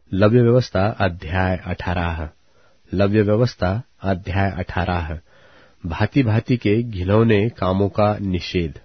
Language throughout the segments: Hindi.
लव्य व्यवस्था अध्याय 18। लव्य व्यवस्था अध्याय 18। भांति भांति के घिनौने कामों का निषेध।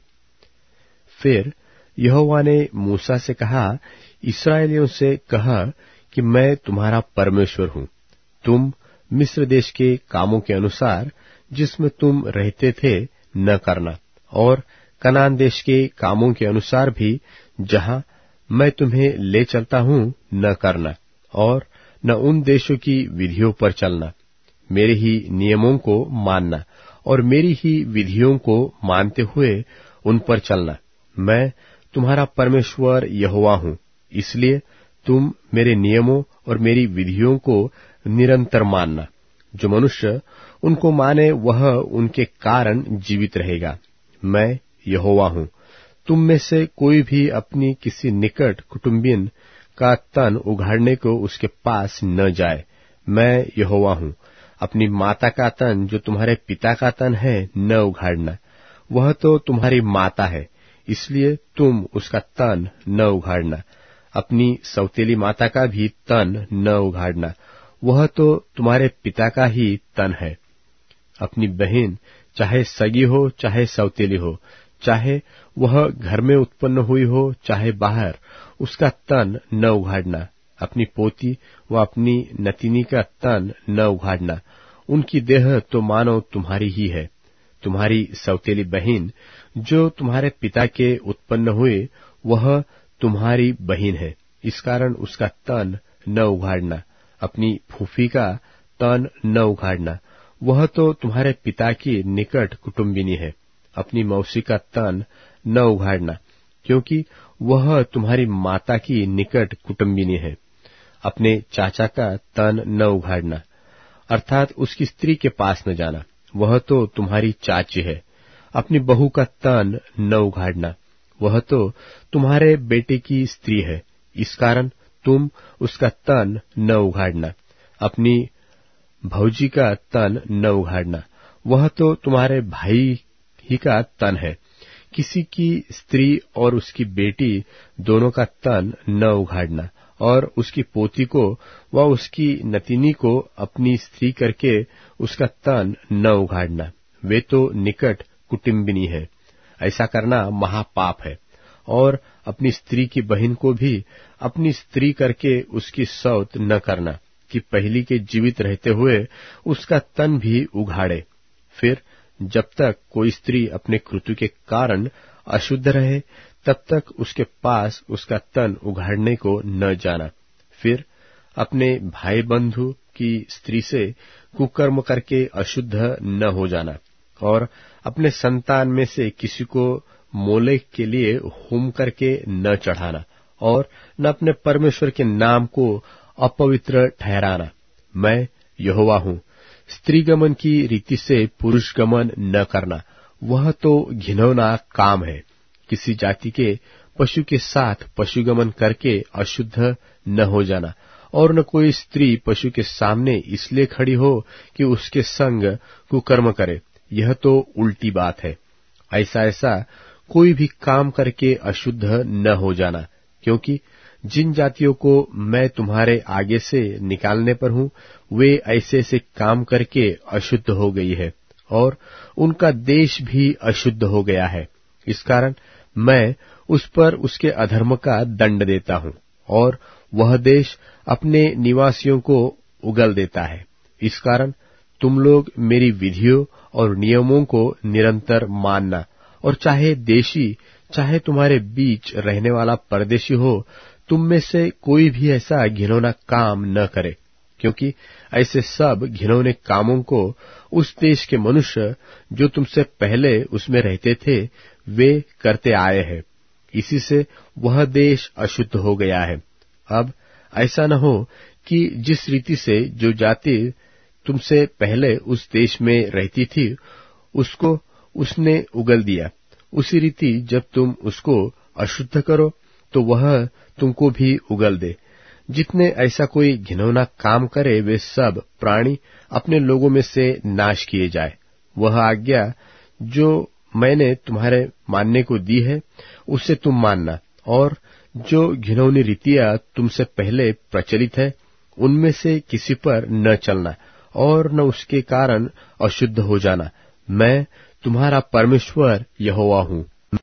फिर यहोवा ने मूसा से कहा, इस्राएलियों से कह कि मैं तुम्हारा परमेश्वर हूँ। तुम मिस्र देश के कामों के अनुसार जिसमें तुम रहते थे न करना, और कनान देश के कामों के अनुसार भी जहाँ मैं तुम्हें ले चलता हूँ न करना, और न उन देशों की विधियों पर चलना। मेरे ही नियमों को मानना और मेरी ही विधियों को मानते हुए उन पर चलना। मैं तुम्हारा परमेश्वर यहोवा हूँ, इसलिए तुम मेरे नियमों और मेरी विधियों को निरंतर मानना। जो मनुष्य उनको माने वह उनके कारण जीवित रहेगा। मैं यहोवा हूँ। तुम में से कोई भी अपनी किसी निकट कुटुंबिन का तन उघाड़ने को उसके पास न जाए। मैं यहोवा हूँ। अपनी माता का तन जो तुम्हारे पिता का तन है न उघाड़ना, वह तो तुम्हारी माता है, इसलिए तुम उसका तन न उघाड़ना। अपनी सौतेली माता का भी तन न उघाड़ना, वह तो तुम्हारे पिता का ही तन है। अपनी बहन चाहे सगी हो चाहे सौतेली हो, चाहे वह घर में उत्पन्न हुई हो चाहे बाहर, उसका तन न उघाड़ना। अपनी पोती व अपनी नतिनी का तन न उघाड़ना, उनकी देह तो मानो तुम्हारी ही है। तुम्हारी सौतेली बहन जो तुम्हारे पिता के उत्पन्न हुए, वह तुम्हारी बहन है, इस कारण उसका तन न उघाड़ना। अपनी फूफी का तन न उघाड़ना, वह तो तुम्हारे पिता की निकट कुटुंबिनी है। अपनी मौसी का तन न उघाड़ना, क्योंकि वह तुम्हारी माता की निकट कुटुंबिनी है। अपने चाचा का तन न उघाड़ना, अर्थात उसकी स्त्री के पास न जाना, वह तो तुम्हारी चाची है। अपनी बहू का तन न उघाड़ना, वह तो तुम्हारे बेटे की स्त्री है, इस कारण तुम उसका तन न उघाड़ना। अपनी भौजी का तन न उघाड़ना, वह तो तुम्हारे भाई ही का तन है। किसी की स्त्री और उसकी बेटी दोनों का तन न उघाड़ना, और उसकी पोती को व उसकी नतिनी को अपनी स्त्री करके उसका तन न उघाड़ना, वे तो निकट कुटुंबिनी है। ऐसा करना महापाप है। और अपनी स्त्री की बहन को भी अपनी स्त्री करके उसकी सौत न करना, कि पहली के जीवित रहते हुए उसका तन भी उघाड़े। फिर जब तक कोई स्त्री अपने कृत्य के कारण अशुद्ध रहे, तब तक उसके पास उसका तन उघाड़ने को न जाना। फिर अपने भाई बंधु की स्त्री से कुकर्म करके अशुद्ध न हो जाना, और अपने संतान में से किसी को मोलेक के लिए होम करके न चढ़ाना, और न अपने परमेश्वर के नाम को अपवित्र ठहराना। मैं यहोवा हूँ। स्त्रीगमन की रीति से पुरुष गमन न करना, वह तो घिनौना काम है। किसी जाति के पशु के साथ पशुगमन करके अशुद्ध न हो जाना, और न कोई स्त्री पशु के सामने इसलिए खड़ी हो कि उसके संग कुकर्म करे, यह तो उल्टी बात है। ऐसा कोई भी काम करके अशुद्ध न हो जाना, क्योंकि जिन जातियों को मैं तुम्हारे आगे से निकालने पर हूँ, वे ऐसे ऐसे काम करके अशुद्ध हो गई है, और उनका देश भी अशुद्ध हो गया है। इस कारण मैं उस पर उसके अधर्म का दंड देता हूँ, और वह देश अपने निवासियों को उगल देता है। इस कारण तुम लोग मेरी विधियों और नियमों को निरंतर मानना, और चाहे देशी चाहे तुम्हारे बीच रहने वाला परदेशी हो, तुम में से कोई भी ऐसा घिनौना काम न करे, क्योंकि ऐसे सब घिनौने कामों को उस देश के मनुष्य जो तुमसे पहले उसमें रहते थे, वे करते आए हैं। इसी से वह देश अशुद्ध हो गया है। अब ऐसा न हो कि जिस रीति से जो जाति तुमसे पहले उस देश में रहती थी, उसको उसने उगल दिया, उसी रीति जब तुम उसको अशुद्ध करो तो वह तुमको भी उगल दे। जितने ऐसा कोई घिनौना काम करे, वे सब प्राणी अपने लोगों में से नाश किए जाए। वह आज्ञा जो मैंने तुम्हारे मानने को दी है, उसे तुम मानना, और जो घिनौनी रीतियां तुमसे पहले प्रचलित है, उनमें से किसी पर न चलना और न उसके कारण अशुद्ध हो जाना। मैं तुम्हारा परमेश्वर यहोवा हूँ।